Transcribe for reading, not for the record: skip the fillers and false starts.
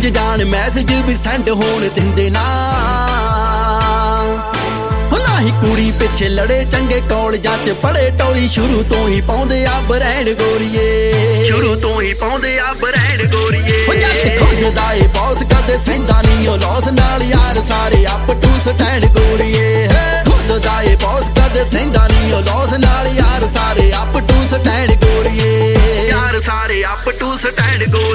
ਪੁੱਜ ਜਾਣ ਮੈਸੇਜ ਵੀ ਸੈਂਡ ਹੋਣ ਦਿੰਦੇ ਨਾ ਹੀ ਕੁੜੀ ਪਿੱਛੇ ਲੜੇ ਚੰਗੇ ਕਾਲਜਾਂ ਚ ਪੜੇ ਟੌਲੀ ਸ਼ੁਰੂ ਤੋਂ ਹੀ ਪਾਉਂਦੇ ਆ ਬ੍ਰੈਂਡ ਗੋਰੀਏ ਸ਼ੁਰੂ ਤੋਂ ਹੀ ਪਾਉਂਦੇ ਆ ਬ੍ਰੈਂਡ ਗੋਰੀਏ ਜੱਟ ਖੁੱਜਦਾ ਏ ਬੌਸ ਕਦੇ ਸਹਿੰਦਾ ਨਹੀਂ ਉਹ ਲੌਸ